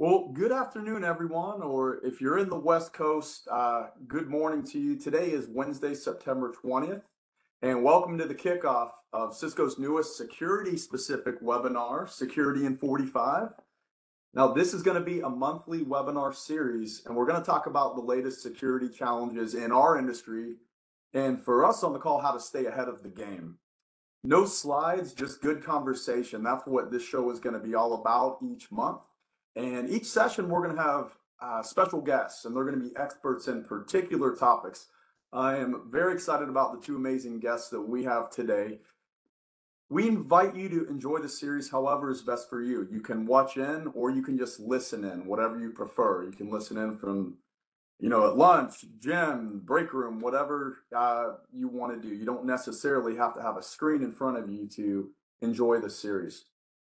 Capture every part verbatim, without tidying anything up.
Well, good afternoon, everyone, or if you're in the West Coast, uh, good morning to you. Today is Wednesday, September twentieth, and welcome to the kickoff of Cisco's newest security-specific webinar, Security in forty-five. Now, this is going to be a monthly webinar series, and we're going to talk about the latest security challenges in our industry, and for us on the call, how to stay ahead of the game. No slides, just good conversation. That's what this show is going to be all about each month. And each session, we're going to have uh, special guests, and they're going to be experts in particular topics. I am very excited about the two amazing guests that we have today. We invite you to enjoy the series however is best for you. You can watch in or you can just listen in, whatever you prefer. You can listen in from, you know, at lunch, gym, break room, whatever uh, you want to do. You don't necessarily have to have a screen in front of you to enjoy the series.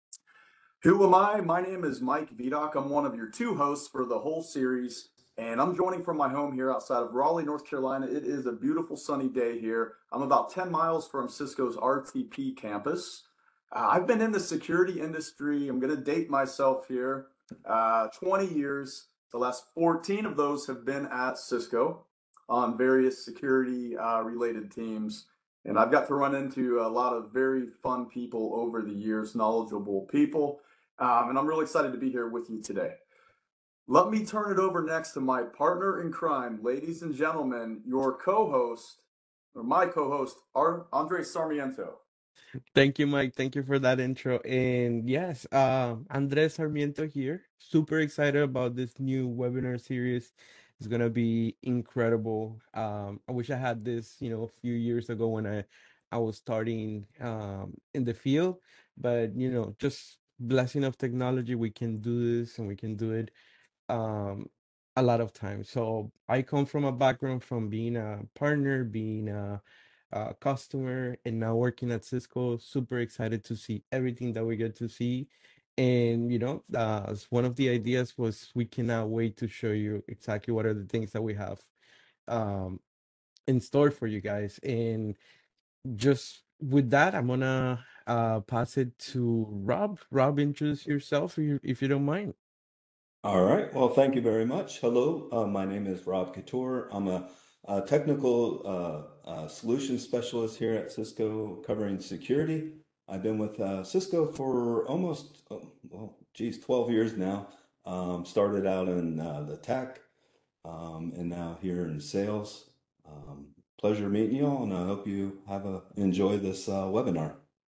Who am I? My name is Mike Vidoc. I'm one of your two hosts for the whole series, and I'm joining from my home here outside of Raleigh, North Carolina. It is a beautiful sunny day here. I'm about ten miles from Cisco's R T P campus. Uh, I've been in the security industry, I'm going to date myself here, uh, twenty years. The last fourteen of those have been at Cisco on various security uh, related teams. And I've got to run into a lot of very fun people over the years, knowledgeable people. Um, and I'm really excited to be here with you today. Let me turn it over next to my partner in crime, ladies and gentlemen, your co-host, or my co-host, Andre Sarmiento. Thank you, Mike. Thank you for that intro. And yes, uh, Andres Sarmiento here. Super excited about this new webinar series. It's gonna be incredible. Um, I wish I had this, you know, a few years ago when I I was starting um, in the field, but you know, just blessing of technology, we can do this and we can do it um, a lot of times. So I come from a background from being a partner, being a, a customer, and now working at Cisco. Super excited to see everything that we get to see. And you know, uh, as one of the ideas was we cannot wait to show you exactly what are the things that we have um, in store for you guys. And just with that, I'm gonna uh, pass it to Rob. Rob, introduce yourself if you, if you don't mind. All right. Well, thank you very much. Hello, uh, my name is Rob Couture. I'm a, a technical uh, uh, solution specialist here at Cisco covering security. I've been with uh, Cisco for almost, oh, well, geez, twelve years now. Um, started out in uh, the tech um, and now here in sales. Um, pleasure meeting you all, and I hope you have a enjoy this uh, webinar.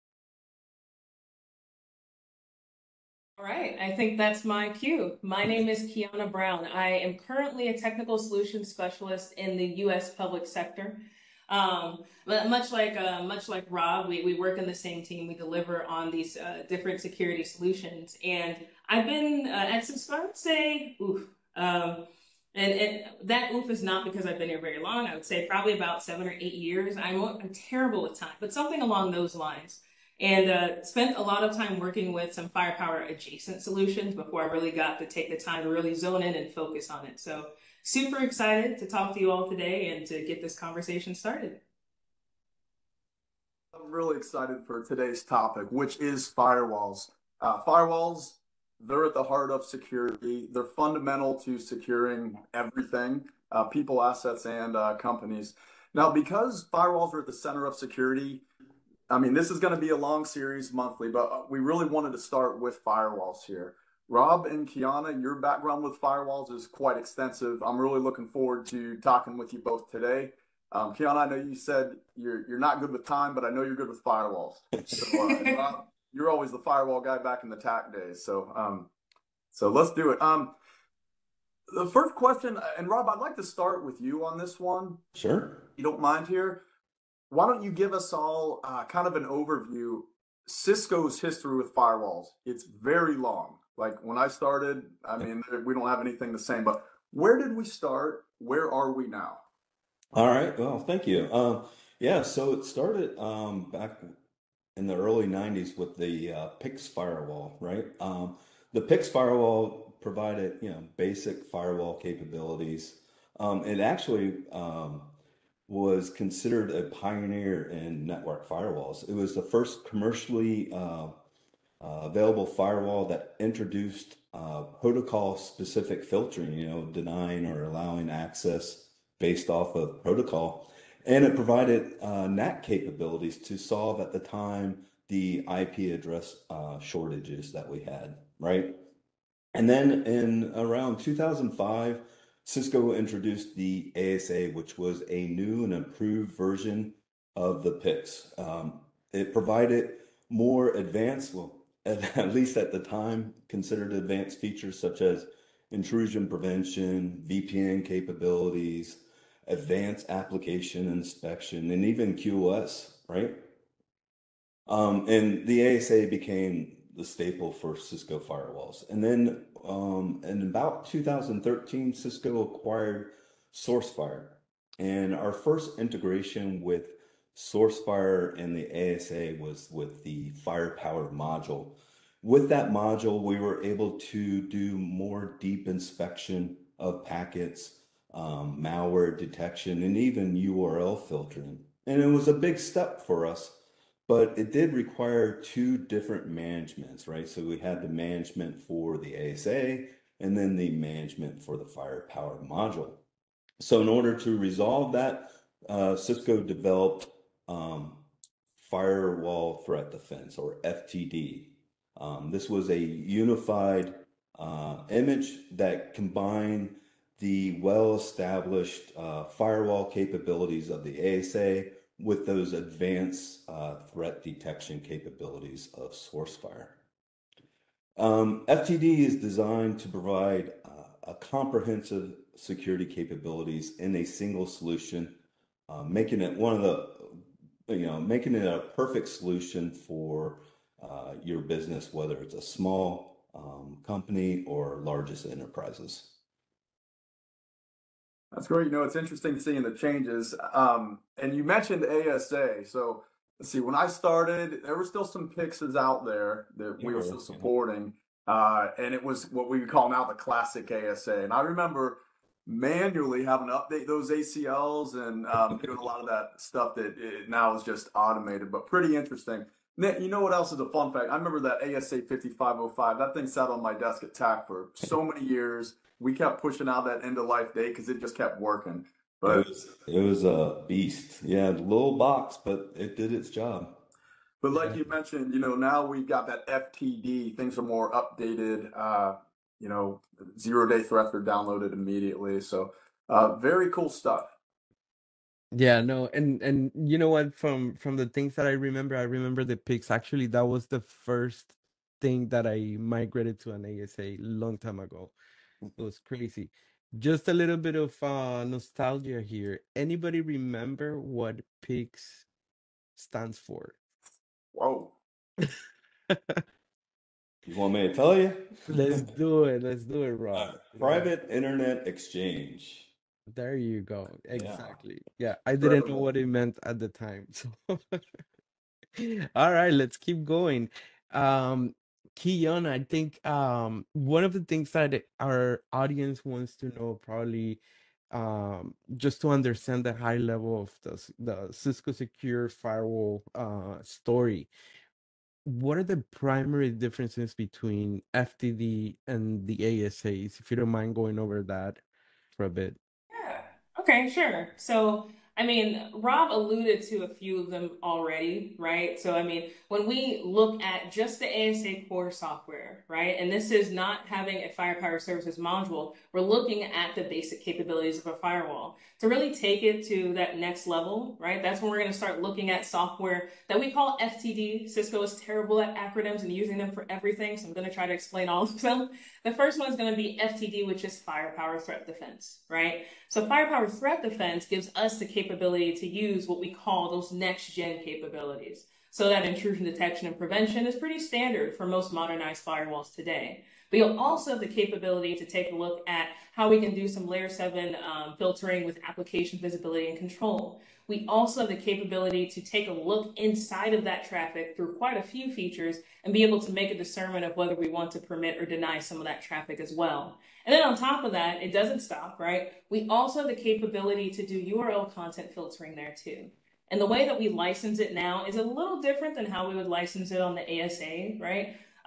All right, I think that's my cue. My name is Kiana Brown. I am currently a technical solutions specialist in the U S public sector. Um, but much like uh, much like Rob, we, we work in the same team. We deliver on these uh, different security solutions. And I've been uh, at Cisco, I would say, oof. Um, and, and that oof is not because I've been here very long. I would say probably about seven or eight years. I'm, I'm terrible with time, but something along those lines. And uh, spent a lot of time working with some firepower adjacent solutions before I really got to take the time to really zone in and focus on it. So super excited to talk to you all today and to get this conversation started. I'm really excited for today's topic, which is firewalls. Uh, firewalls, they're at the heart of security. They're fundamental to securing everything, uh, people, assets, and uh, companies. Now, because firewalls are at the center of security, I mean, this is going to be a long series monthly, but we really wanted to start with firewalls here. Rob and Kiana, your background with firewalls is quite extensive. I'm really looking forward to talking with you both today. Um, Kiana, I know you said you're you're not good with time, but I know you're good with firewalls. So, uh, Rob, you're always the firewall guy back in the T A C days. So, um, so let's do it. Um, the first question, and Rob, I'd like to start with you on this one. Sure. You don't mind here? Why don't you give us all uh, kind of an overview, Cisco's history with firewalls? It's very long. Like when I started, I mean, we don't have anything the same, but where did we start? Where are we now? All right. Well, thank you. Um, yeah, so it started um, back in the early nineties with the uh, P I X firewall, right? Um, the P I X firewall provided, you know, basic firewall capabilities. Um, it actually um, was considered a pioneer in network firewalls. It was the first commercially uh, uh, available firewall that introduced uh, protocol-specific filtering, you know, denying or allowing access based off of protocol. And it provided uh, N A C capabilities to solve at the time the I P address uh, shortages that we had, right? And then in around two thousand five, Cisco introduced the A S A, which was a new and improved version of the P I X. Um, it provided more advanced, well, at, at least at the time, considered advanced features such as intrusion prevention, V P N capabilities, advanced application inspection, and even Q O S, right? Um, and the A S A became the staple for Cisco firewalls. And then um, in about two thousand thirteen, Cisco acquired SourceFire. And our first integration with SourceFire and the A S A was with the Firepower module. With that module, we were able to do more deep inspection of packets, um, malware detection, and even U R L filtering. And it was a big step for us, but it did require two different managements, right? So we had the management for the A S A and then the management for the Firepower module. So in order to resolve that, uh, Cisco developed um, Firewall Threat Defense, or F T D. Um, this was a unified uh, image that combined the well-established uh, firewall capabilities of the A S A with those advanced uh, threat detection capabilities of SourceFire. Um, F T D is designed to provide uh, a comprehensive security capabilities in a single solution, uh, making it one of the, you know, making it a perfect solution for uh, your business, whether it's a small um, company or largest enterprises. That's great. You know, it's interesting seeing the changes. Um, and you mentioned A S A. So let's see, when I started, there were still some P I Xs out there that we were still supporting. Uh, and it was what we call now the classic A S A. And I remember manually having to update those A C Ls and um, doing a lot of that stuff that it now is just automated, but pretty interesting. You know what else is a fun fact? I remember that A S A fifty-five oh five. That thing sat on my desk at T A C for so many years. We kept pushing out that end of life date because it just kept working. But it was, it was a beast. Yeah, little box, but it did its job. But like you mentioned, you know, now we've got that F T D. Things are more updated. Uh, you know, zero day threats are downloaded immediately. So uh, very cool stuff. Yeah, no, and and you know what? From from the things that I remember, I remember the P I X. Actually, that was the first thing that I migrated to an A S A long time ago. It was crazy. Just a little bit of uh, nostalgia here. Anybody remember what P I X stands for? Whoa. You want me to tell you? Let's do it. Let's do it, Rob. Uh, private Internet Exchange. There you go. Exactly. Yeah, I didn't know what it meant at the time. So, all right, let's keep going. Um, Kion, I think um one of the things that our audience wants to know, probably um just to understand the high level of the s- the Cisco Secure Firewall uh story. What are the primary differences between F T D and the A S As? If you don't mind going over that for a bit. Yeah. Okay, sure. So, I mean, Rob alluded to a few of them already, right? So, I mean, when we look at just the A S A core software, right, and this is not having a Firepower Services module, we're looking at the basic capabilities of a firewall. To really take it to that next level, right, that's when we're going to start looking at software that we call F T D. Cisco is terrible at acronyms and using them for everything, so I'm going to try to explain all of them. The first one is going to be F T D, which is Firepower Threat Defense, right? So Firepower Threat Defense gives us the capability to use what we call those next-gen capabilities. So that intrusion detection and prevention is pretty standard for most modernized firewalls today. But you'll also have the capability to take a look at how we can do some layer seven um, filtering with application visibility and control. We also have the capability to take a look inside of that traffic through quite a few features and be able to make a discernment of whether we want to permit or deny some of that traffic as well. And then on top of that, it doesn't stop, right? We also have the capability to do U R L content filtering there too. And the way that we license it now is a little different than how we would license it on the A S A, right?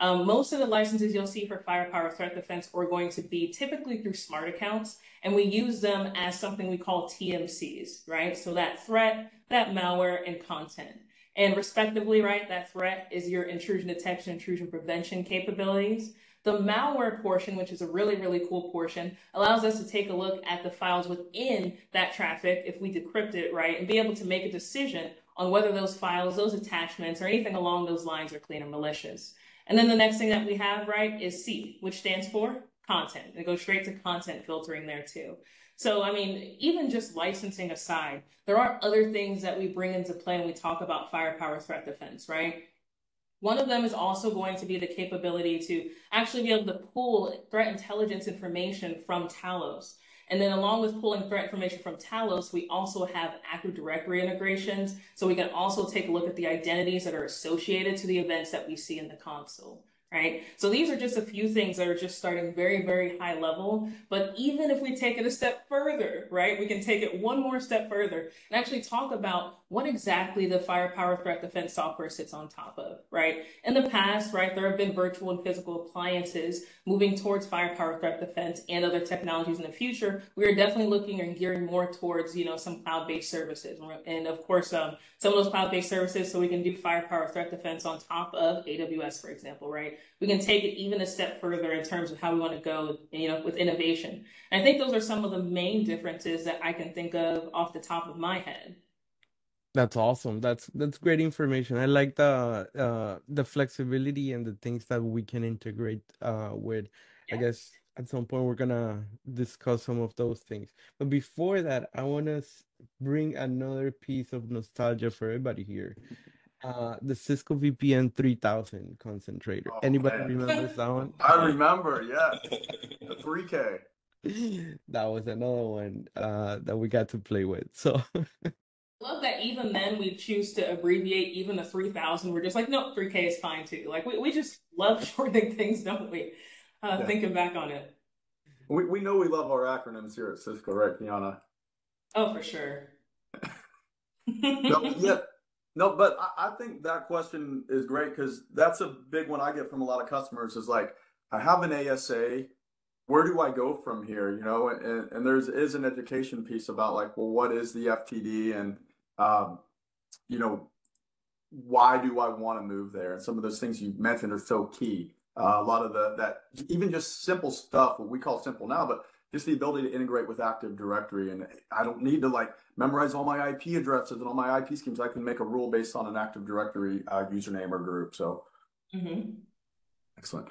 Um, most of the licenses you'll see for firepower threat defense are going to be typically through smart accounts, and we use them as something we call T M Cs, right? So that threat, that malware, and content. And respectively, right, that threat is your intrusion detection, intrusion prevention capabilities. The malware portion, which is a really, really cool portion, allows us to take a look at the files within that traffic if we decrypt it, right, and be able to make a decision on whether those files, those attachments, or anything along those lines are clean or malicious. And then the next thing that we have, right, is C, which stands for content. It goes straight to content filtering there too. So, I mean, even just licensing aside, there are other things that we bring into play when we talk about firepower threat defense, right? One of them is also going to be the capability to actually be able to pull threat intelligence information from Talos. And then along with pulling threat information from Talos, we also have Active Directory integrations. So we can also take a look at the identities that are associated to the events that we see in the console, right? So these are just a few things that are just starting very, very high level. But even if we take it a step further, right, we can take it one more step further and actually talk about what exactly the firepower threat defense software sits on top of, right? In the past, right, there have been virtual and physical appliances moving towards firepower threat defense and other technologies in the future. We are definitely looking and gearing more towards, you know, some cloud-based services. And of course, um, some of those cloud-based services, so we can do firepower threat defense on top of A W S, for example, right? We can take it even a step further in terms of how we want to go, you know, with innovation. And I think those are some of the main differences that I can think of off the top of my head. That's awesome. That's that's great information. I like the uh the flexibility and the things that we can integrate uh with. I Yeah. guess at some point we're gonna discuss some of those things. But before that, I want to bring another piece of nostalgia for everybody here. Uh, the Cisco V P N three thousand concentrator. Oh, Anybody man. remembers that one? I remember, yes, the three K. That was another one uh that we got to play with. So Love that even then we choose to abbreviate even the three thousand. We're just like, no, three K is fine too. Like we, we just love shortening things, don't we? Uh, Yeah. Thinking back on it. We, we know we love our acronyms here at Cisco, right, Kiana? Oh, for sure. No, yeah, no, but I, I think that question is great because that's a big one I get from a lot of customers is like, I have an A S A, where do I go from here? You know, and, and there's is an education piece about like, well, what is the F T D and, um, you know, why do I want to move there? And some of those things you mentioned are so key. Uh, a lot of the, that even just simple stuff, what we call simple now, but just the ability to integrate with Active Directory. And I don't need to like memorize all my I P addresses and all my I P schemes. I can make a rule based on an Active Directory uh, username or group. So Mm-hmm. excellent.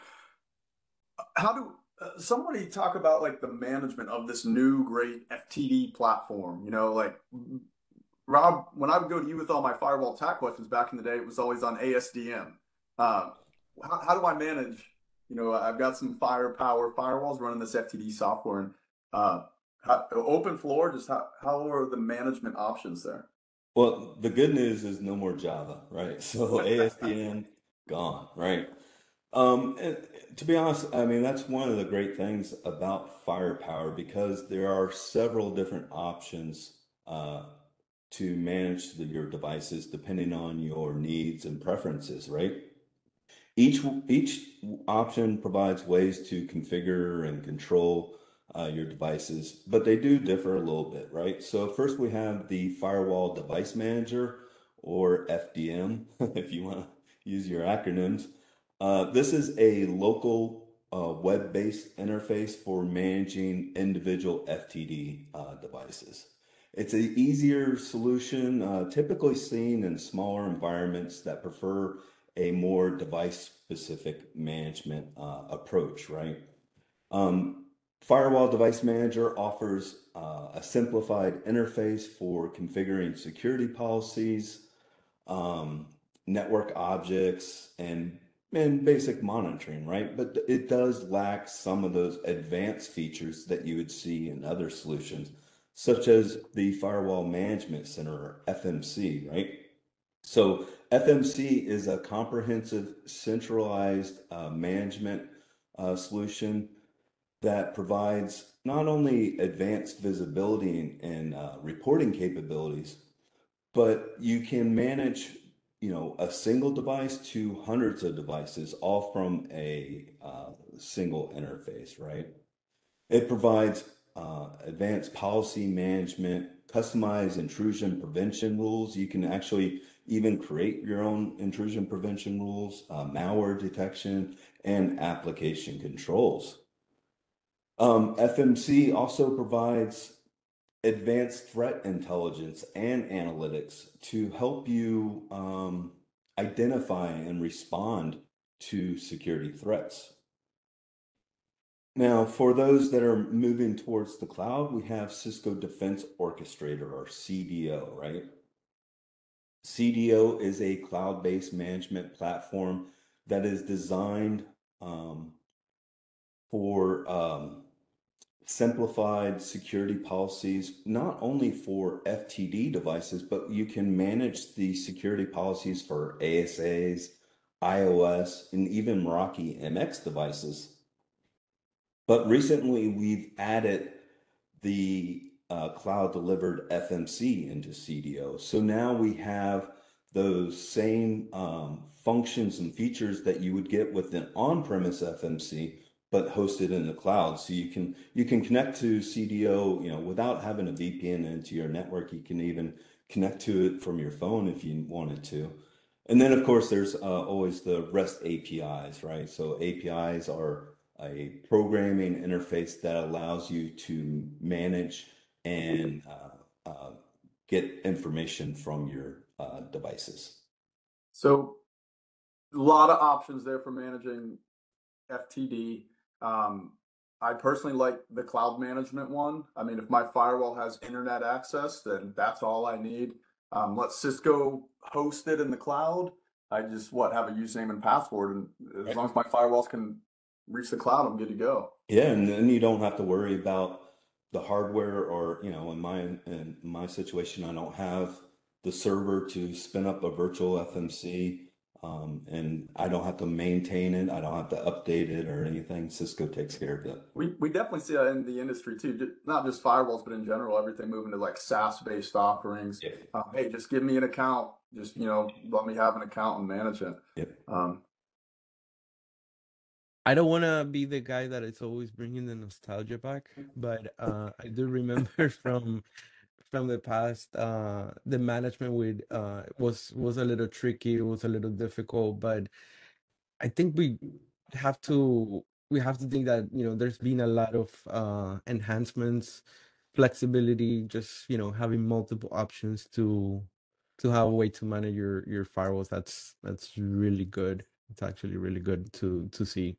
How do uh, somebody talk about like the management of this new great F T D platform? You know, like Rob, when I would go to you with all my firewall attack questions back in the day, it was always on A S D M. Um, how, how do I manage? You know, I've got some firepower firewalls running this F T D software, and uh, how, open floor. Just how how are the management options there? Well, the good news is no more Java, right? So A S D N gone, right? Um, and to be honest, I mean, that's one of the great things about firepower because there are several different options uh, to manage the, your devices depending on your needs and preferences, right? Each each option provides ways to configure and control uh, your devices, but they do differ a little bit, right? So first we have the Firewall Device Manager, or F D M, if you want to use your acronyms. Uh, this is a local uh, web-based interface for managing individual F T D uh, devices. It's an easier solution, uh, typically seen in smaller environments that prefer a more device-specific management uh, approach, right? Um, Firewall Device Manager offers uh, a simplified interface for configuring security policies, um, network objects, and and basic monitoring, right? But it does lack some of those advanced features that you would see in other solutions, such as the Firewall Management Center, or F M C, right? So F M C is a comprehensive centralized uh, management uh, solution that provides not only advanced visibility and, and uh, reporting capabilities, but you can manage you know, a single device to hundreds of devices, all from a uh, single interface, right? It provides uh, advanced policy management, customized intrusion prevention rules. You can actually even create your own intrusion prevention rules, uh, malware detection, and application controls. Um, F M C also provides advanced threat intelligence and analytics to help you um, identify and respond to security threats. Now, for those that are moving towards the cloud, we have Cisco Defense Orchestrator, or C D O, right? C D O is a cloud-based management platform that is designed um, for um, simplified security policies, not only for F T D devices, but you can manage the security policies for A S As, iOS, and even Meraki M X devices. But recently, we've added the uh, cloud delivered F M C into C D O. So now we have those same um, functions and features that you would get with an on-premise F M C, but hosted in the cloud. So you can you can connect to C D O, you know, without having a V P N into your network. You can even connect to it from your phone if you wanted to. And then, of course, there's uh, always the REST A P Is, right? So A P Is are a programming interface that allows you to manage and uh, uh, get information from your uh, devices. So a lot of options there for managing F T D. Um, I personally like the cloud management one. I mean, if my firewall has internet access, then that's all I need. Um, let Cisco host it in the cloud. I just, what, have a username and password, and as long as my firewalls can reach the cloud, I'm good to go. Yeah, and then you don't have to worry about the hardware, or, you know, in my in my situation, I don't have the server to spin up a virtual F M C, um, and I don't have to maintain it. I don't have to update it or anything. Cisco takes care of it. We we definitely see that in the industry too, not just firewalls, but in general, everything moving to like SaaS-based offerings. Yeah. Um, hey, just give me an account. Just, you know, let me have an account and manage it. Yep. Um, I don't want to be the guy that is always bringing the nostalgia back, but uh, I do remember from from the past, uh, the management with uh, was was a little tricky. It was a little difficult, but I think we have to we have to think that, you know, there's been a lot of uh, enhancements, flexibility, just, you know, having multiple options to to have a way to manage your your firewalls. That's that's really good. It's actually really good to to see.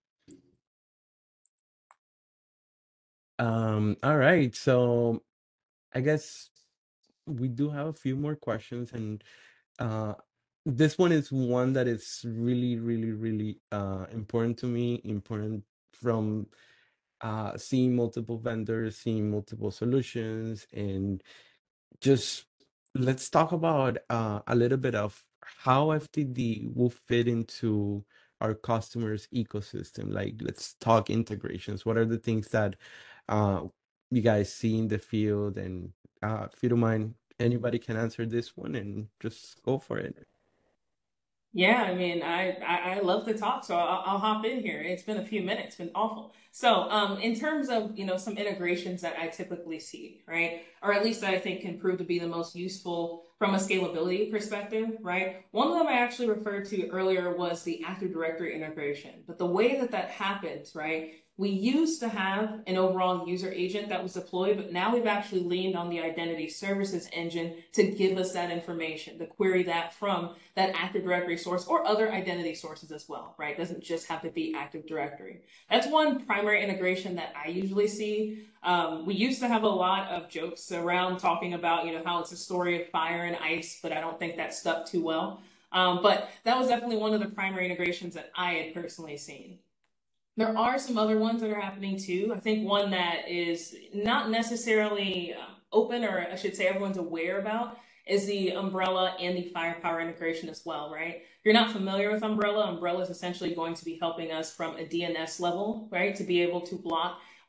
Um, all right, so I guess we do have a few more questions, and uh, this one is one that is really, really, really uh, important to me, important from uh, seeing multiple vendors, seeing multiple solutions, and just let's talk about uh, a little bit of how F T D will fit into our customers' ecosystem. Like, let's talk integrations. What are the things that uh, you guys see in the field? And uh, if you don't mind, anybody can answer this one and just go for it. Yeah, I mean, I, I, I love to talk, so I'll, I'll hop in here. It's been a few minutes, it's been awful. So, um, in terms of, you know, some integrations that I typically see, right, or at least that I think can prove to be the most useful from a scalability perspective, right? One of them I actually referred to earlier was the Active Directory integration. But the way that that happens, right, we used to have an overall user agent that was deployed, but now we've actually leaned on the identity services engine to give us that information, to query that from that Active Directory source or other identity sources as well, right? It doesn't just have to be Active Directory. That's one primary integration that I usually see. Um, we used to have a lot of jokes around talking about, you know, how it's a story of fire and ice, but I don't think that stuck too well. Um, but that was definitely one of the primary integrations that I had personally seen. There are some other ones that are happening too. I think one that is not necessarily um, open, or I should say everyone's aware about, is the Umbrella and the Firepower integration as well, right? If you're not familiar with Umbrella, Umbrella is essentially going to be helping us from a D N S level, right, to be able to block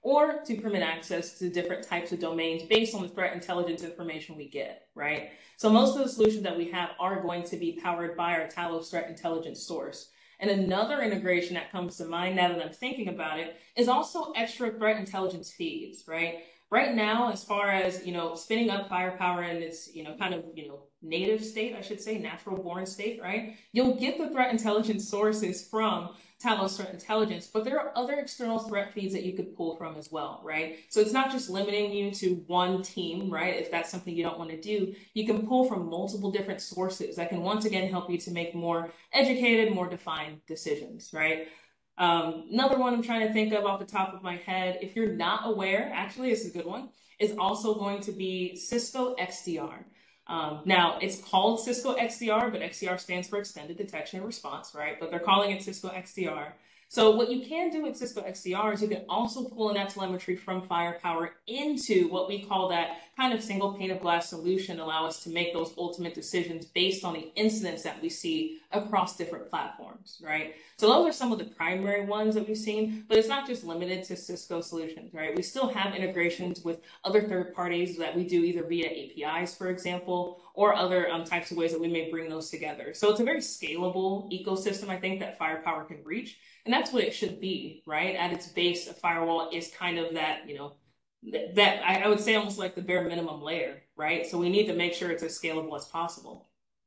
or to permit access to different types of domains based on the threat intelligence information we get, right? So most of the solutions that we have are going to be powered by our Talos threat intelligence source. And another integration that comes to mind now that I'm thinking about it is also extra threat intelligence feeds, right? Right now, as far as, you know, spinning up Firepower in its, you know, kind of, you know, native state, I should say, natural born state, right? You'll get the threat intelligence sources from Talos Threat Intelligence, but there are other external threat feeds that you could pull from as well, right? So it's not just limiting you to one team, right? If that's something you don't want to do, you can pull from multiple different sources that can once again help you to make more educated, more defined decisions, right? Um, another one I'm trying to think of off the top of my head, if you're not aware, actually, this is a good one, is also going to be Cisco X D R. Um, now, it's called Cisco X D R, but X D R stands for Extended Detection and Response, right? But they're calling it Cisco X D R. So what you can do with Cisco X D R is you can also pull in that telemetry from Firepower into what we call that kind of single pane of glass solution, allow us to make those ultimate decisions based on the incidents that we see across different platforms, right? So those are some of the primary ones that we've seen, but it's not just limited to Cisco solutions, right? We still have integrations with other third parties that we do either via A P Is, for example, or other um, types of ways that we may bring those together. So it's a very scalable ecosystem, I think, that Firepower can reach. And that's what it should be, right? At its base, a firewall is kind of that, you know, th that I, I would say almost like the bare minimum layer, right? So we need to make sure it's as scalable as possible.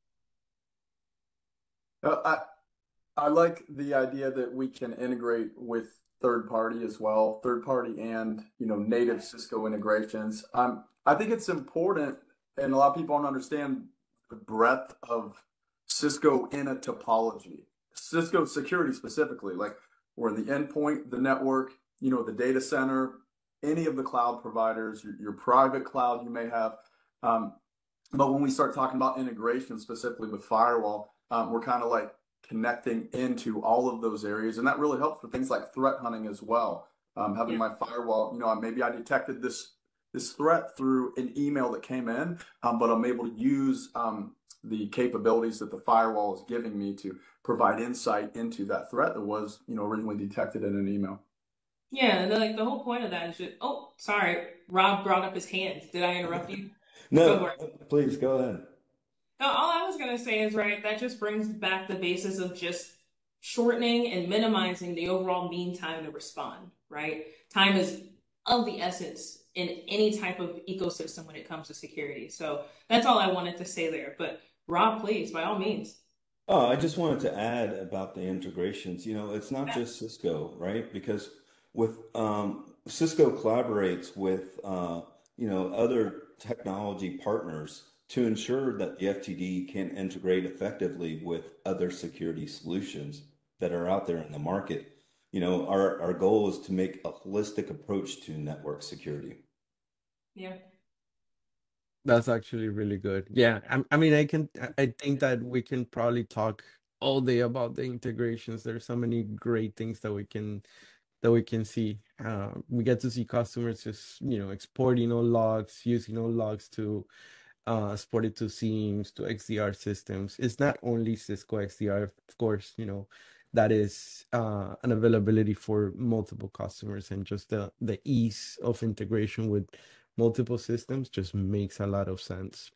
Uh, I I like the idea that we can integrate with third party as well, third party and, you know, native Cisco integrations. Um, I think it's important, and a lot of people don't understand the breadth of Cisco in a topology. Cisco security specifically, like we're the endpoint, the network, you know, the data center, any of the cloud providers, your, your private cloud you may have. Um, but when we start talking about integration specifically with firewall, um, we're kind of like connecting into all of those areas. And that really helps for things like threat hunting as well. Um, having Yeah. my firewall, you know, maybe I detected this this threat through an email that came in, um, but I'm able to use um, the capabilities that the firewall is giving me to provide insight into that threat that was, you know, originally detected in an email. Yeah, and then, like the whole point of that is just, oh, sorry, Rob brought up his hand. Did I interrupt you? Go for No, it. please go ahead. No, all I was going to say is, right, that just brings back the basis of just shortening and minimizing the overall mean time to respond, right? Time is of the essence in any type of ecosystem when it comes to security. So that's all I wanted to say there. But Rob, please, by all means. Oh, I just wanted to add about the integrations. You know, it's not just Cisco, right? Because with um, Cisco collaborates with uh, you know, other technology partners to ensure that the F T D can integrate effectively with other security solutions that are out there in the market. You know, our our goal is to make a holistic approach to network security. Yeah. That's actually really good. Yeah, I, I mean, I can, I I think that we can probably talk all day about the integrations. There's so many great things that we can that we can see. Uh, we get to see customers just, you know, exporting all logs, using all logs to uh, export it to SIEMs, to X D R systems. It's not only Cisco X D R, of course, you know, that is uh, an availability for multiple customers, and just the the ease of integration with multiple systems just makes a lot of sense.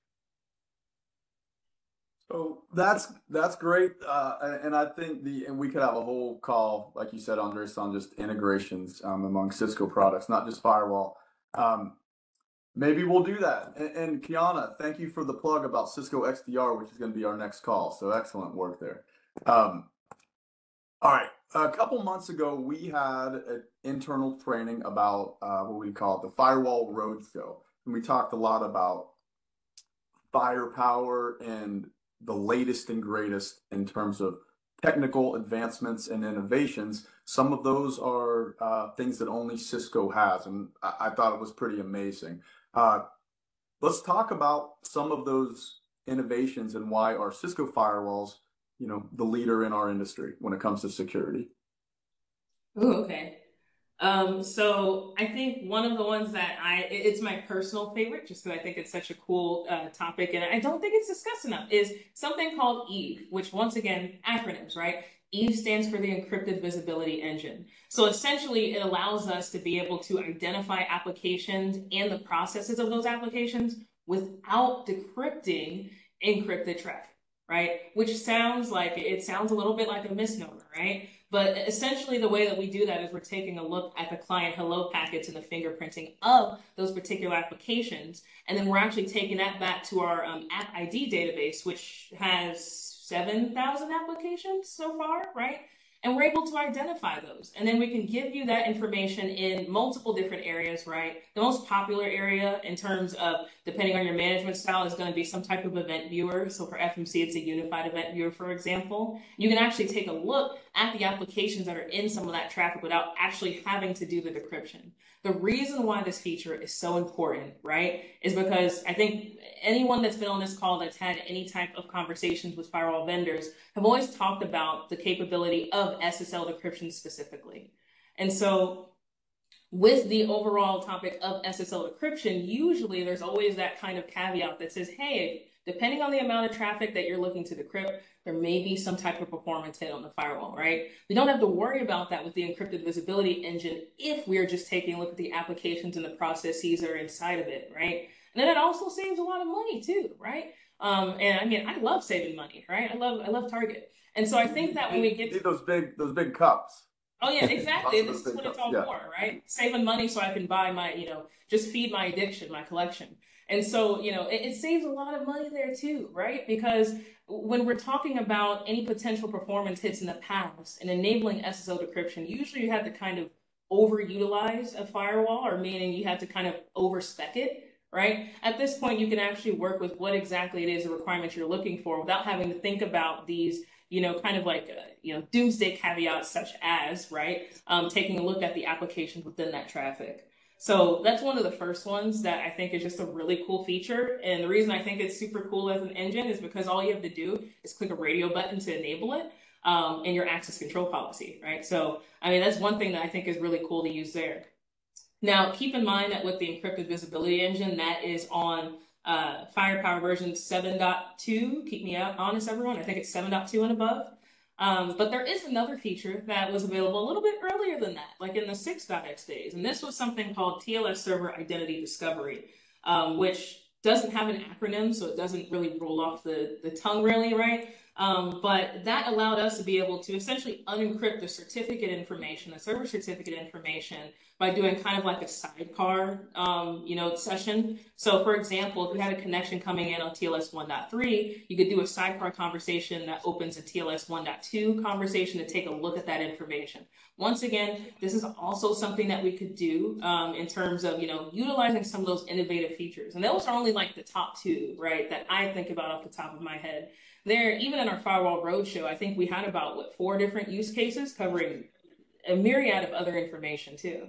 So that's that's great, uh, and and I think the and we could have a whole call, like you said, Andres, on just integrations um, among Cisco products, not just firewall. Um, maybe we'll do that. And, and Kiana, thank you for the plug about Cisco X D R, which is going to be our next call. So excellent work there. Um, all right, a couple months ago, we had an internal training about uh, what we call it, the Firewall Roadshow, and we talked a lot about firepower and the latest and greatest in terms of technical advancements and innovations. Some of those are uh, things that only Cisco has, and I, I thought it was pretty amazing. Uh, let's talk about some of those innovations and why are Cisco firewalls, you know, the leader in our industry when it comes to security. Ooh, okay. Um, so I think one of the ones that I, it's my personal favorite, just because I think it's such a cool uh, topic, and I don't think it's discussed enough, is something called EVE, which once again, acronyms, right? E stands for the Encrypted Visibility Engine. So essentially, it allows us to be able to identify applications and the processes of those applications without decrypting encrypted traffic, right? Which sounds like, it sounds a little bit like a misnomer, right? But essentially, the way that we do that is we're taking a look at the client hello packets and the fingerprinting of those particular applications. And then we're actually taking that back to our um, App I D database, which has seven thousand applications so far, right? And we're able to identify those. And then we can give you that information in multiple different areas, right? The most popular area in terms of, depending on your management style, is going to be some type of event viewer. So for F M C, it's a unified event viewer, for example. You can actually take a look at the applications that are in some of that traffic without actually having to do the decryption. The reason why this feature is so important, right, is because I think anyone that's been on this call that's had any type of conversations with firewall vendors have always talked about the capability of S S L decryption specifically. And so with the overall topic of S S L decryption, usually there's always that kind of caveat that says, hey, depending on the amount of traffic that you're looking to decrypt, there may be some type of performance hit on the firewall, right? We don't have to worry about that with the Encrypted Visibility Engine if we're just taking a look at the applications and the processes that are inside of it, right? And then it also saves a lot of money too, right? Um, and I mean, I love saving money, right? I love, I love Target. And so I think that when we get to those big, those big cups. Oh yeah, exactly. This is what it's all yeah. for, right? Saving money so I can buy my, you know, just feed my addiction, my collection. And so, you know, it, it saves a lot of money there too, right? Because when we're talking about any potential performance hits in the past and enabling S S L decryption, usually you have to kind of overutilize a firewall, or meaning you have to kind of overspec it, right? At this point, you can actually work with what exactly it is, the requirements you're looking for, without having to think about these, you know, kind of like, uh, you know, doomsday caveats such as, right, um, taking a look at the applications within that traffic. So that's one of the first ones that I think is just a really cool feature. And the reason I think it's super cool as an engine is because all you have to do is click a radio button to enable it um, in your access control policy, right? So, I mean, that's one thing that I think is really cool to use there. Now, keep in mind that with the Encrypted Visibility Engine, that is on uh, Firepower version seven point two. Keep me honest, everyone. I think it's seven point two and above. Um, but there is another feature that was available a little bit earlier than that, like in the six point x days. And this was something called T L S Server Identity Discovery, um, which doesn't have an acronym, so it doesn't really roll off the, the tongue really, right? Um, but that allowed us to be able to essentially unencrypt the certificate information, the server certificate information, by doing kind of like a sidecar, um, you know, session. So for example, if you had a connection coming in on T L S one point three, you could do a sidecar conversation that opens a T L S one point two conversation to take a look at that information. Once again, this is also something that we could do um, in terms of, you know, utilizing some of those innovative features. And those are only like the top two, right, that I think about off the top of my head. There, even in our Firewall Roadshow, I think we had about, what, four different use cases covering a myriad of other information too.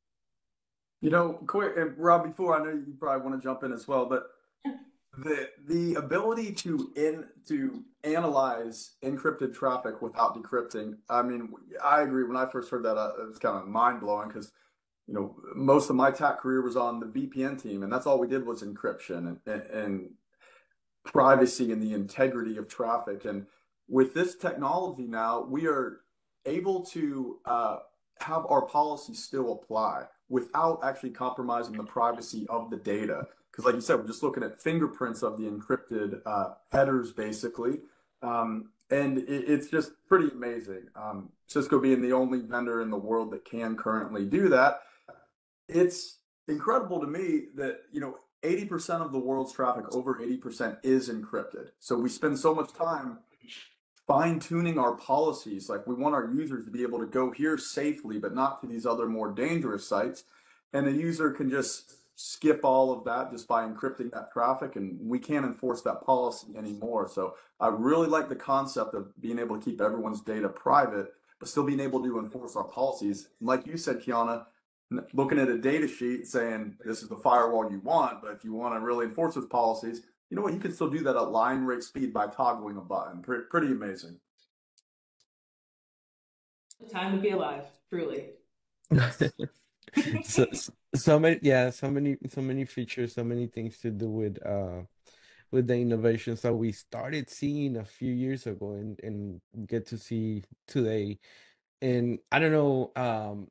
You know, quick, and Rob, before, I know you probably want to jump in as well, but the the ability to in to analyze encrypted traffic without decrypting, I mean, I agree. When I first heard that, uh, it was kind of mind blowing because, you know, most of my tech career was on the V P N team, and that's all we did was encryption and, and privacy and the integrity of traffic. And with this technology now, we are able to uh, have our policies still apply without actually compromising the privacy of the data. Because like you said, we're just looking at fingerprints of the encrypted uh, headers, basically. Um, and it, it's just pretty amazing. Um, Cisco being the only vendor in the world that can currently do that. It's incredible to me that, you know, eighty percent of the world's traffic, over eighty percent is encrypted. So we spend so much time fine tuning our policies. Like we want our users to be able to go here safely, but not to these other more dangerous sites. And the user can just skip all of that just by encrypting that traffic, and we can't enforce that policy anymore. So I really like the concept of being able to keep everyone's data private, but still being able to enforce our policies. And like you said, Kiana, looking at a data sheet saying this is the firewall you want, but if you want to really enforce those policies, you know what, you can still do that at line rate speed by toggling a button. Pretty, pretty amazing. Time to be alive, truly. so so many yeah so many so many features, so many things to do with uh with the innovations that we started seeing a few years ago and and get to see today. And I don't know, um,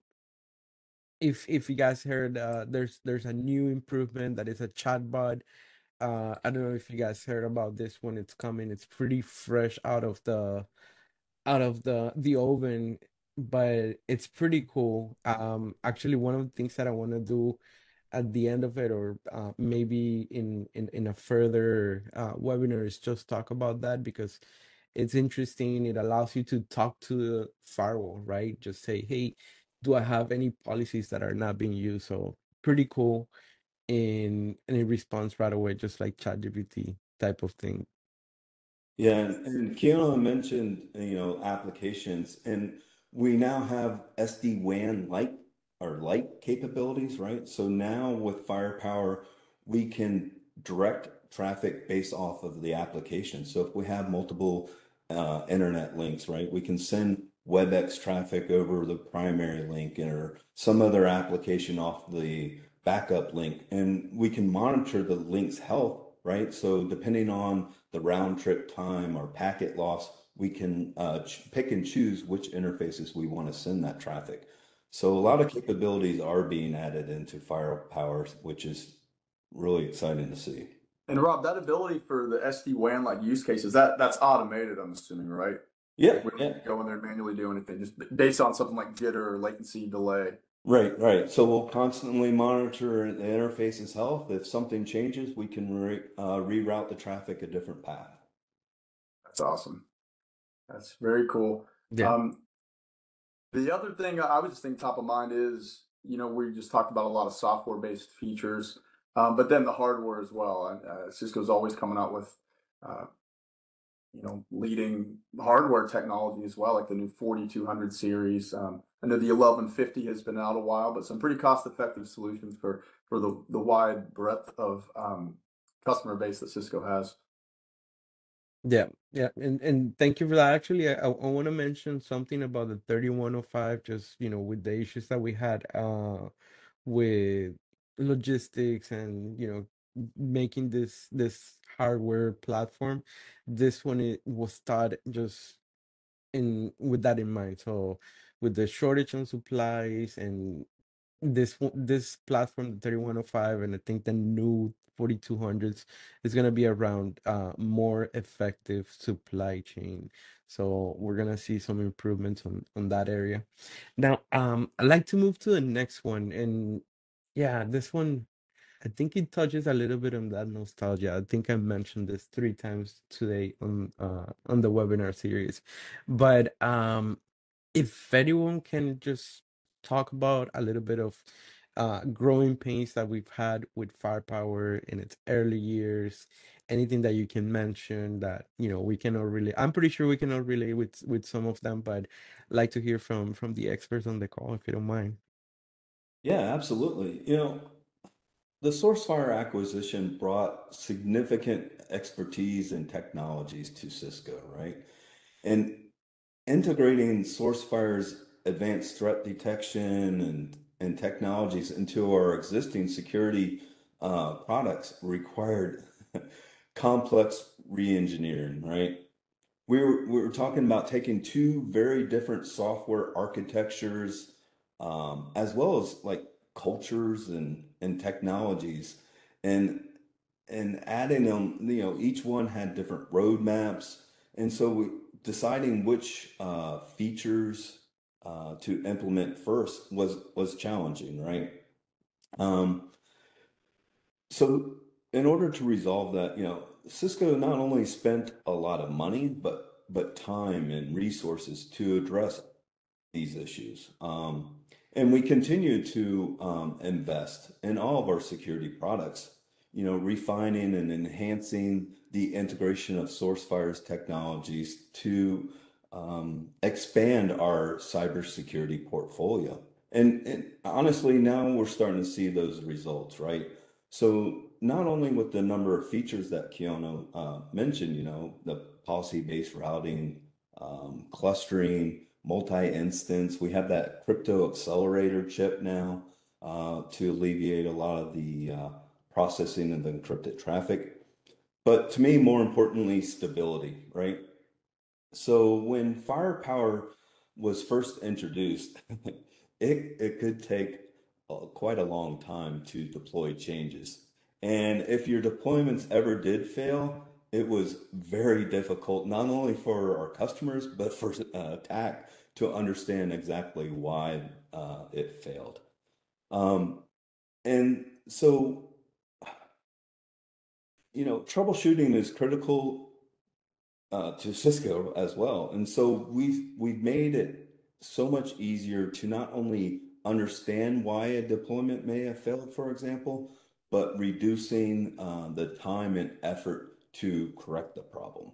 if if you guys heard, uh, there's there's a new improvement that is a chatbot. Uh, I don't know if you guys heard about this one. It's coming. It's pretty fresh out of the out of the the oven, but it's pretty cool. Um, actually, one of the things that I want to do at the end of it, or uh, maybe in, in in a further uh, webinar, is just talk about that because it's interesting. It allows you to talk to the firewall, right? Just say, hey, do I have any policies that are not being used? So pretty cool. And and it responds right away, just like ChatGPT type of thing. Yeah, and, and Keanu mentioned, you know, applications, and we now have S D WAN like or light capabilities, right? So now with Firepower, we can direct traffic based off of the application. So if we have multiple uh, internet links, right, we can send WebEx traffic over the primary link or some other application off the backup link, and we can monitor the link's health, right? So depending on the round trip time or packet loss, we can uh, pick and choose which interfaces we want to send that traffic. So a lot of capabilities are being added into Firepower, which is really exciting to see. And Rob, that ability for the S D WAN like use cases, that that's automated, I'm assuming, right? Yeah, Like we don't yeah. need to go in there and manually do anything, just based on something like jitter or latency delay. Right, right. So we'll constantly monitor the interface's health. If something changes, we can re, uh, reroute the traffic a different path. That's awesome. That's very cool. Yeah. Um, the other thing I was just thinking top of mind is, you know, we just talked about a lot of software-based features, um, but then the hardware as well. And uh, Cisco's always coming out with, uh, you know, leading hardware technology as well, like the new forty-two hundred series. Um, I know the eleven fifty has been out a while, but some pretty cost-effective solutions for for the the wide breadth of um, customer base that Cisco has. Yeah, yeah, and and thank you for that. Actually, I I, I want to mention something about the thirty-one oh five, just you know, with the issues that we had uh with logistics and you know making this this hardware platform. This one it was thought just in with that in mind. So with the shortage on supplies and this one- this platform, the thirty-one oh five, and I think the new forty-two hundreds is going to be around uh more effective supply chain. So we're going to see some improvements on on that area. Now, um I'd like to move to the next one. And yeah, this one, I think it touches a little bit on that nostalgia. I think I mentioned this three times today on uh on the webinar series. But um if anyone can just talk about a little bit of uh growing pains that we've had with Firepower in its early years, anything that you can mention that, you know, we cannot really, I'm pretty sure we cannot relate with with some of them, but I'd like to hear from from the experts on the call if you don't mind. Yeah, absolutely. You know, the SourceFire acquisition brought significant expertise and technologies to Cisco, right? And integrating SourceFire's advanced threat detection and, and technologies into our existing security uh, products required complex re-engineering, right? We were, we were talking about taking two very different software architectures, um, as well as like cultures and, and technologies, and and adding them. You know, each one had different roadmaps, and so we, deciding which uh, features uh, to implement first was was challenging, right? Um, so in order to resolve that, you know, Cisco not only spent a lot of money, but but time and resources to address these issues. Um, and we continue to um, invest in all of our security products, you know, refining and enhancing the integration of SourceFire's technologies to um, expand our cybersecurity portfolio. And, and honestly, now we're starting to see those results, right? So not only with the number of features that Keanu uh, mentioned, you know, the policy-based routing, um, clustering, multi-instance. We have that crypto accelerator chip now uh, to alleviate a lot of the uh, processing of encrypted traffic. but to me, more importantly, stability, right? So when firepower was first introduced, it it could take uh, quite a long time to deploy changes. And if your deployments ever did fail, it was very difficult, not only for our customers, but for uh, T A C to understand exactly why uh, it failed. Um, and so, you know, troubleshooting is critical uh, to Cisco as well. And so we've we've made it so much easier to not only understand why a deployment may have failed, for example, but reducing uh, the time and effort to correct the problem.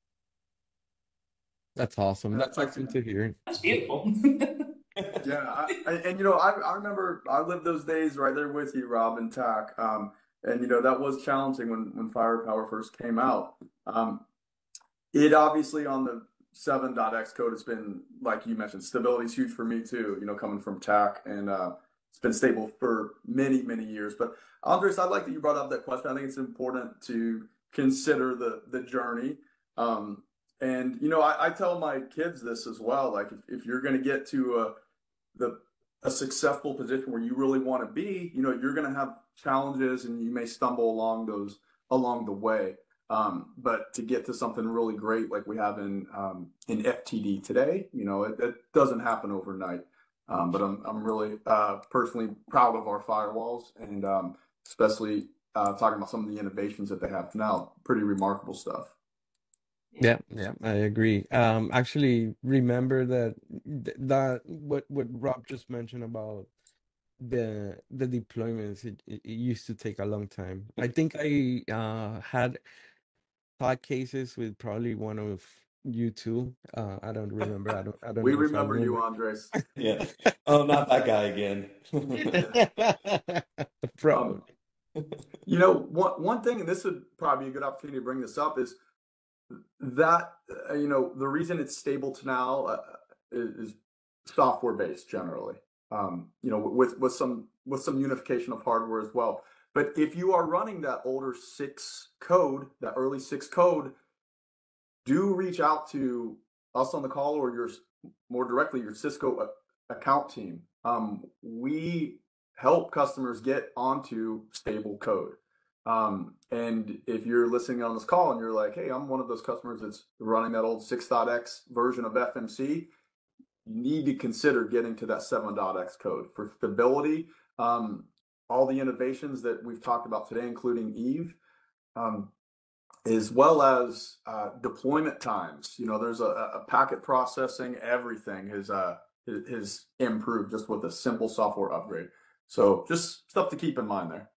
That's awesome. That's awesome to hear. That's beautiful. Yeah, I, I, and you know, I, I remember I lived those days right there with you, Rob and T A C. Um, and you know, that was challenging when when Firepower first came out. Um, it obviously on the seven dot x code, it's been, like you mentioned, stability is huge for me too. You know, coming from T A C, and uh, it's been stable for many many years. But Andres, I like that you brought up that question. I think it's important to consider the the journey. Um, and you know, I, I tell my kids this as well. Like, if, if you're going to get to a the a successful position where you really want to be, you know, you're going to have challenges and you may stumble along those along the way. Um, but to get to something really great like we have in um, in F T D today, you know, it, it doesn't happen overnight. Um, but I'm I'm really uh, personally proud of our firewalls, and um, especially uh, talking about some of the innovations that they have now. Pretty remarkable stuff. Yeah, yeah, I agree. Um, actually, remember that th- that what what Rob just mentioned about the the deployments. It, it, it used to take a long time. I think I uh had five cases with probably one of you two. Uh, I don't remember. I don't. I don't We know if I remember you, remember. Andres. Yeah. Oh, not that guy again. Probably. Um, you know, one one thing, and this would probably be a good opportunity to bring this up, is that uh, you know, the reason it's stable to now uh, is, is software based generally. Um, you know, with with some with some unification of hardware as well. But if you are running that older six code, that early six code, do reach out to us on the call, or your more directly your Cisco a- account team. Um, we help customers get onto stable code. Um, and if you're listening on this call and you're like, hey, I'm one of those customers that's running that old six dot x version of F M C, you need to consider getting to that seven dot x code for stability. Um, all the innovations that we've talked about today, including Eve, um, as well as uh, deployment times. You know, there's a, a packet processing, everything is uh, is improved just with a simple software upgrade. So just stuff to keep in mind there.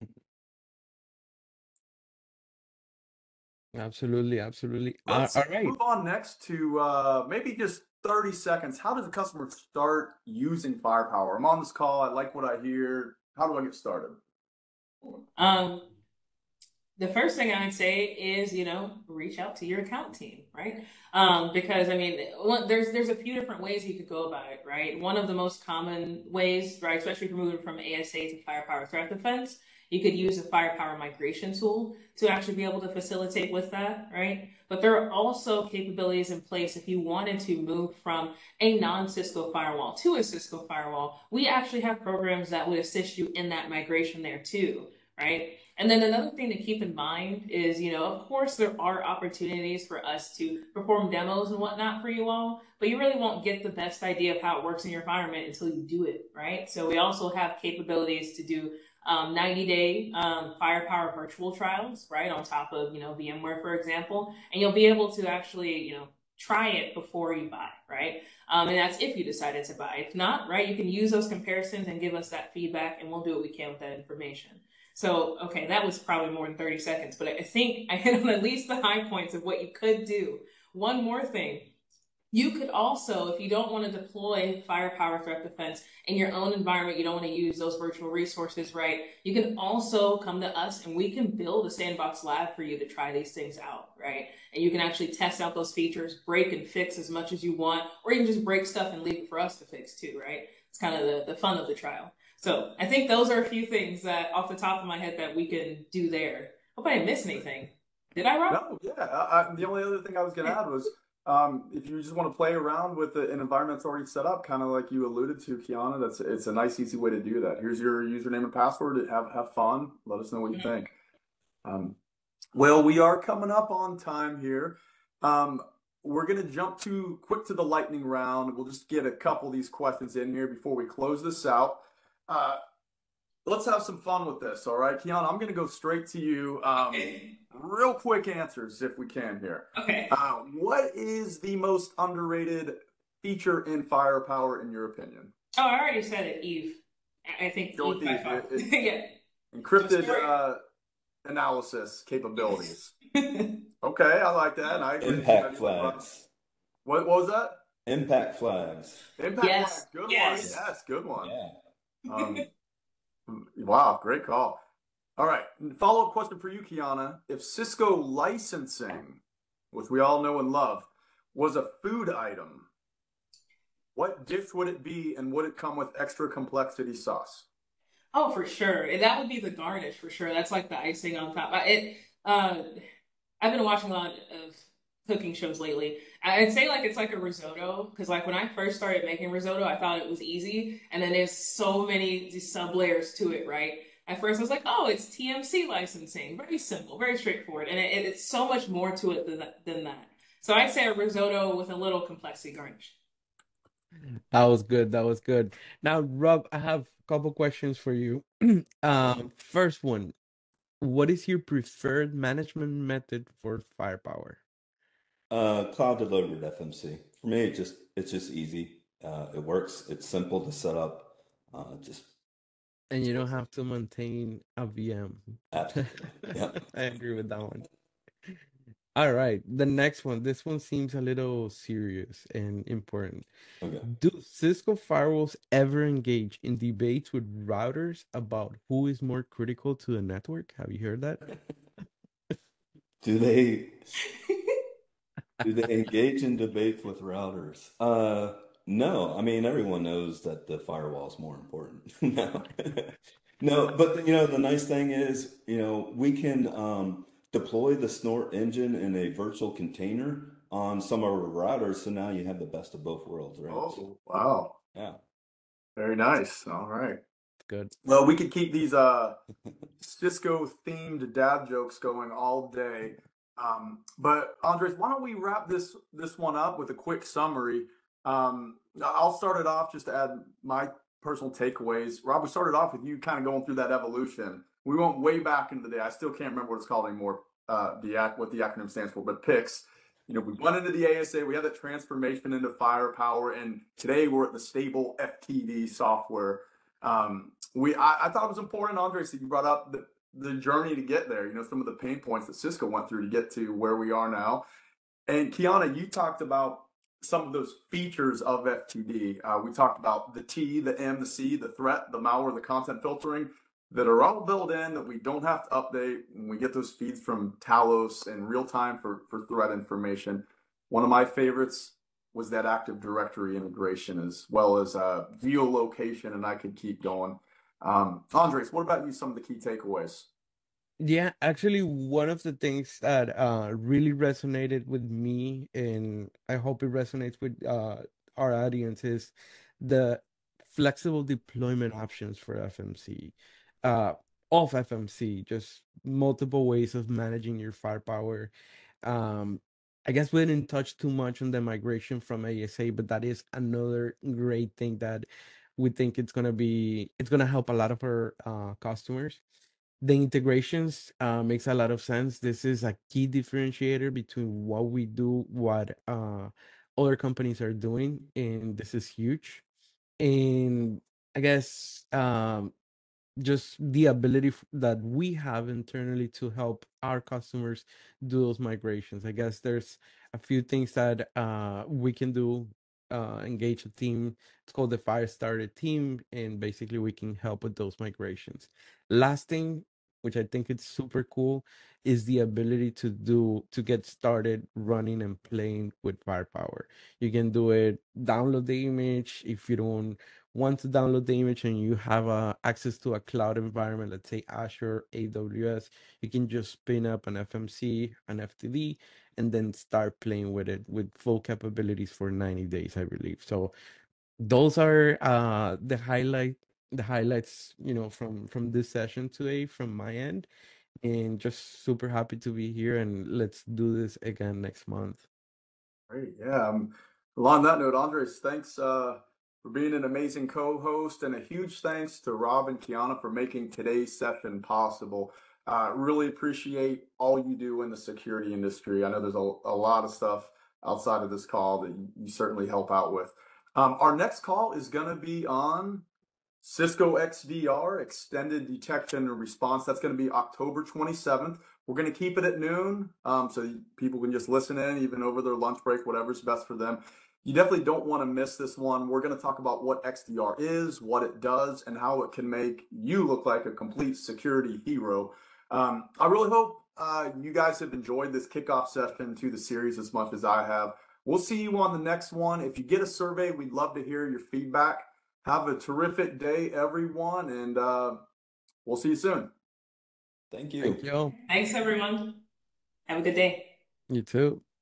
Absolutely, absolutely. Uh, Let's all right. move on next to uh, maybe just thirty seconds. How does a customer start using Firepower? I'm on this call. I like what I hear. How do I get started? Um, the first thing I'd say is, you know, reach out to your account team, right? Um, because I mean, one, there's there's a few different ways you could go about it, right? One of the most common ways, right, especially if you're moving from A S A to Firepower Threat Defense, you could use a Firepower migration tool to actually be able to facilitate with that, right? But there are also capabilities in place if you wanted to move from a non-Cisco firewall to a Cisco firewall. We actually have programs that would assist you in that migration there too, right? And then another thing to keep in mind is, you know, of course, there are opportunities for us to perform demos and whatnot for you all, but you really won't get the best idea of how it works in your environment until you do it, right? So we also have capabilities to do um, ninety day um, Firepower virtual trials, right, on top of, you know, VMware, for example, and you'll be able to actually, you know, try it before you buy, right? Um, and that's if you decided to buy. If not, right, you can use those comparisons and give us that feedback, and we'll do what we can with that information. So, okay, that was probably more than thirty seconds, but I think I hit on at least the high points of what you could do. One more thing. You could also, if you don't want to deploy Firepower Threat Defense in your own environment, you don't want to use those virtual resources, right? You can also come to us and we can build a sandbox lab for you to try these things out, right? And you can actually test out those features, break and fix as much as you want, or even just break stuff and leave it for us to fix too, right? It's kind of the, the fun of the trial. So I think those are a few things that off the top of my head that we can do there. Hope I didn't miss anything. Did I, Rob? No, yeah. I, I, the only other thing I was going to add was um, if you just want to play around with an environment that's already set up, kind of like you alluded to, Kiana, that's it's a nice, easy way to do that. Here's your username and password. Have have fun. Let us know what you Mhm. think. Um, well, we are coming up on time here. Um, we're going to jump to quick to the lightning round. We'll just get a couple of these questions in here before we close this out. Uh, let's have some fun with this. All right, Kiana, I'm going to go straight to you. Um, Okay. real quick answers if we can here. Okay. Uh, what is the most underrated feature in firepower in your opinion? Oh, I already said it, Eve. I I think Go Eve with by Eve. far. It- it- Yeah. Encrypted Story- uh, analysis capabilities. Okay, I like that. I agree. Impact flags. What, what was that? Impact flags. Impact Yes, flags. Good yes. one. Yes, good one. Yeah. Um, wow, great call. All right, follow-up question for you, Kiana. If Cisco licensing, which we all know and love, was a food item, what dish would it be, and would it come with extra complexity sauce? Oh, for sure. And that would be the garnish for sure. That's like the icing on top. I- It uh I've been watching a lot of cooking shows lately. I'd say like it's like a risotto because like when I first started making risotto, I thought it was easy, and then there's so many these sub layers to it, right? At first, I was like, oh, it's T M C licensing, very simple, very straightforward, and it, it's so much more to it than that, than that. So I'd say a risotto with a little complexity garnish. That was good. That was good. Now, Rob, I have a couple questions for you. Um, first one, what is your preferred management method for firepower? Uh, cloud delivered F M C. For me, it just it's just easy. Uh, it works. It's simple to set up. Uh, just And you don't have to maintain a V M. absolutely. Yeah. I agree with that one. All right, the next one. This one seems a little serious and important. Okay. Do Cisco firewalls ever engage in debates with routers about who is more critical to the network? Have you heard that? Do they do they engage in debates with routers? Uh, no. I mean, everyone knows that the firewall is more important. No. No, but you know, the nice thing is, you know, we can um, deploy the Snort engine in a virtual container on some of our routers, so now you have the best of both worlds, right? Oh, wow. Yeah. Very nice. All right. Good. Well, we could keep these uh, Cisco themed dad jokes going all day. Um, but Andres, why don't we wrap this this one up with a quick summary? Um, I'll start it off just to add my personal takeaways. Rob, we started off with you kind of going through that evolution. We went way back into the day. I still can't remember what it's called anymore. Uh, the ac- what the acronym stands for, but PICS. You know, we went into the A S A. We had that transformation into firepower, and today we're at the stable F T D software. Um, we I, I thought it was important, Andres, that you brought up the the journey to get there. You know, some of the pain points that Cisco went through to get to where we are now. And Kiana, you talked about some of those features of F T D. Uh, we talked about the T, the M, the C, the threat, the malware, the content filtering that are all built in that we don't have to update. And we get those feeds from Talos in real time for, for threat information. One of my favorites was that Active Directory integration as well as uh, geolocation, and I could keep going. Um, Andres, what about you? Some of the key takeaways? Yeah, actually, one of the things that uh really resonated with me, and I hope it resonates with uh our audience, is the flexible deployment options for F M C. Uh, of F M C, just multiple ways of managing your firepower. Um, I guess we didn't touch too much on the migration from A S A, but that is another great thing that we think it's gonna be, it's gonna help a lot of our uh customers. The integrations uh, makes a lot of sense. This is a key differentiator between what we do, what uh, other companies are doing, and this is huge. And I guess um, just the ability f- that we have internally to help our customers do those migrations. I guess there's a few things that uh, we can do. Uh, engage a team. It's called the Fire Starter team, and basically we can help with those migrations. Last thing, which I think it's super cool, is the ability to do to get started running and playing with Firepower. You can do it, download the image. If you don't want to download the image and you have uh, access to a cloud environment, let's say Azure, A W S, you can just spin up an F M C, an F T D, and then start playing with it with full capabilities for ninety days, I believe. So those are uh the highlight the highlights, you know, from from this session today from my end, and just super happy to be here, and let's do this again next month. Great. Yeah. Um, well, on that note, Andres, thanks uh, for being an amazing co-host, and a huge thanks to Rob and Kiana for making today's session possible. Uh, really appreciate all you do in the security industry. I know there's a, a lot of stuff outside of this call that you, you certainly help out with. Um, our next call is going to be on Cisco X D R, Extended Detection and Response. That's going to be October twenty-seventh. We're going to keep it at noon, um, so people can just listen in, even over their lunch break, whatever's best for them. You definitely don't want to miss this one. We're going to talk about what X D R is, what it does, and how it can make you look like a complete security hero. Um, I really hope uh, you guys have enjoyed this kickoff session to the series as much as I have. We'll see you on the next one. If you get a survey, we'd love to hear your feedback. Have a terrific day, everyone, and uh, we'll see you soon. Thank you. Thank you. Thanks, everyone. Have a good day. You too.